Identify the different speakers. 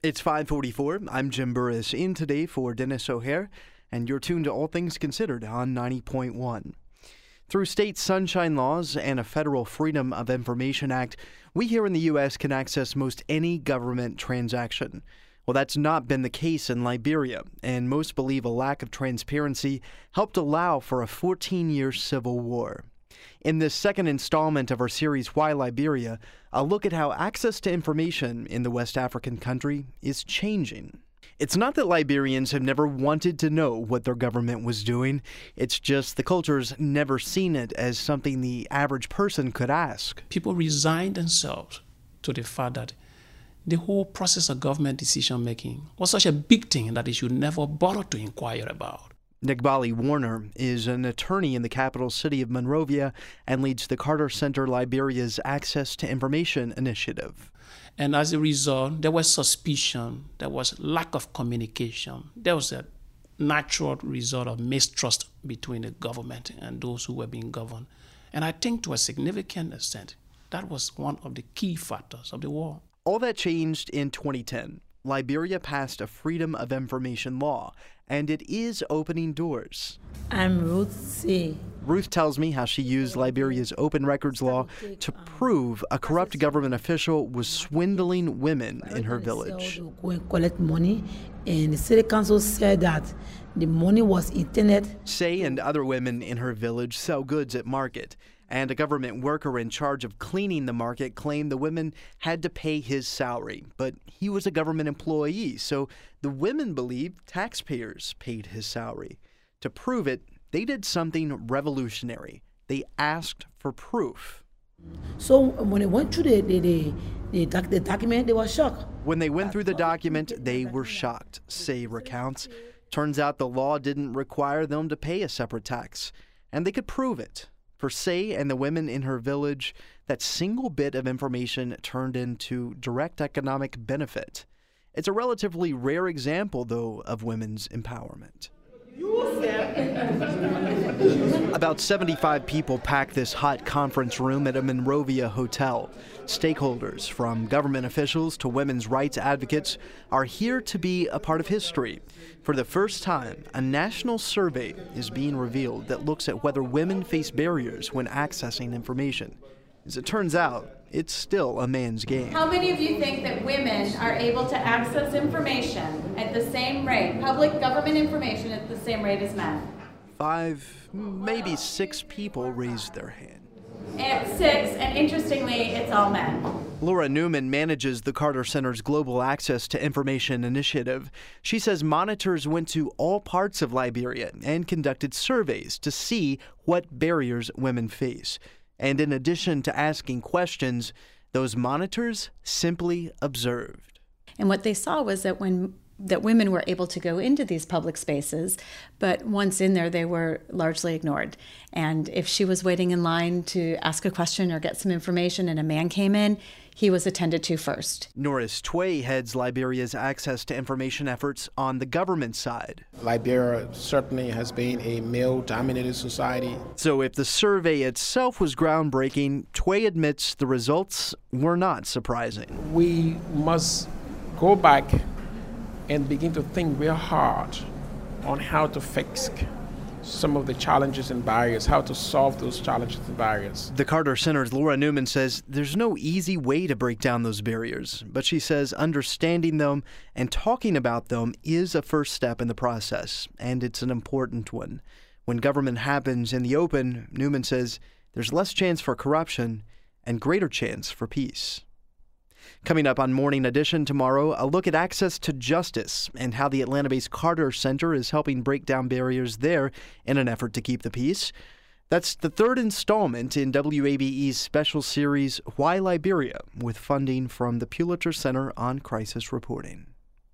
Speaker 1: It's 5:44. I'm Jim Burris in today for Dennis O'Hare, and you're tuned to All Things Considered on 90.1. Through state sunshine laws and a federal Freedom of Information Act, we here in the U.S. can access most any government transaction. Well, that's not been the case in Liberia, and most believe a lack of transparency helped allow for a 14-year civil war. In this second installment of our series, Why Liberia?, I'll look at how access to information in the West African country is changing. It's not that Liberians have never wanted to know what their government was doing. It's just the culture's never seen it as something the average person could ask.
Speaker 2: People resign themselves to the fact that the whole process of government decision-making was such a big thing that they should never bother to inquire about.
Speaker 1: Nigbali Warner is an attorney in the capital city of Monrovia and leads the Carter Center Liberia's Access to Information initiative.
Speaker 2: And as a result, there was suspicion, there was lack of communication, there was a natural result of mistrust between the government and those who were being governed. And I think to a significant extent, that was one of the key factors of the war.
Speaker 1: All that changed in 2010. Liberia passed a Freedom of Information law, and it is opening doors.
Speaker 3: I'm Ruth C.
Speaker 1: Ruth tells me how she used Liberia's open records law to prove a corrupt government official was swindling women in her village.
Speaker 3: Go and collect money, and the city council said that the money was intended.
Speaker 1: Say and other women in her village sell goods at market, and a government worker in charge of cleaning the market claimed the women had to pay his salary, but he was a government employee, so the women believed taxpayers paid his salary. To prove it, they did something revolutionary. They asked for proof.
Speaker 3: So when they went through the document, they were shocked.
Speaker 1: When they went through the document, they were shocked, Say recounts. Turns out the law didn't require them to pay a separate tax, and they could prove it. For Say and the women in her village, that single bit of information turned into direct economic benefit. It's a relatively rare example, though, of women's empowerment. About 75 people pack this hot conference room at a Monrovia hotel. Stakeholders, from government officials to women's rights advocates, are here to be a part of history. For the first time, a national survey is being revealed that looks at whether women face barriers when accessing information. As it turns out, it's still a man's game.
Speaker 4: How many of you think that women are able to access information at the same rate, public government information at the same rate as men?
Speaker 1: 5, maybe 6 people raised their hand.
Speaker 4: At 6, and interestingly, it's all men.
Speaker 1: Laura Newman manages the Carter Center's Global Access to Information initiative. She says monitors went to all parts of Liberia and conducted surveys to see what barriers women face. And in addition to asking questions, those monitors simply observed.
Speaker 5: And what they saw was that women were able to go into these public spaces, but once in there, they were largely ignored. And if she was waiting in line to ask a question or get some information and a man came in, he was attended to first.
Speaker 1: Norris Tway heads Liberia's access to information efforts on the government side.
Speaker 6: Liberia certainly has been a male-dominated society.
Speaker 1: So if the survey itself was groundbreaking, Tway admits the results were not surprising.
Speaker 6: We must go back and begin to think real hard on how to fix some of the challenges and barriers, how to solve those challenges and barriers.
Speaker 1: The Carter Center's Laura Newman says there's no easy way to break down those barriers, but she says understanding them and talking about them is a first step in the process, and it's an important one. When government happens in the open, Newman says there's less chance for corruption and greater chance for peace. Coming up on Morning Edition tomorrow, a look at access to justice and how the Atlanta-based Carter Center is helping break down barriers there in an effort to keep the peace. That's the third installment in WABE's special series, Why Liberia?, with funding from the Pulitzer Center on Crisis Reporting.